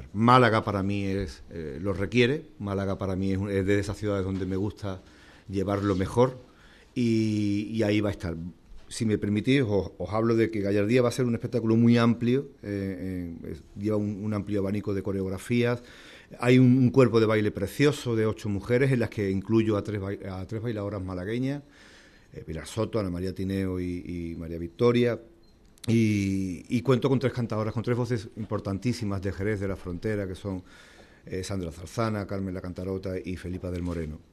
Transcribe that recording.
estar. Málaga para mí lo requiere, Málaga para mí es de esas ciudades donde me gusta llevarlo mejor y ahí va a estar. Si me permitís, os hablo de que Gallardía va a ser un espectáculo muy amplio, lleva un amplio abanico de coreografías. Hay un cuerpo de baile precioso de 8 mujeres, en las que incluyo a tres bailadoras malagueñas, Pilar Soto, Ana María Tineo y María Victoria. Y cuento con 3 cantadoras, con 3 voces importantísimas de Jerez de la Frontera, que son Sandra Zarzana, Carmen la Cantarota y Felipa del Moreno.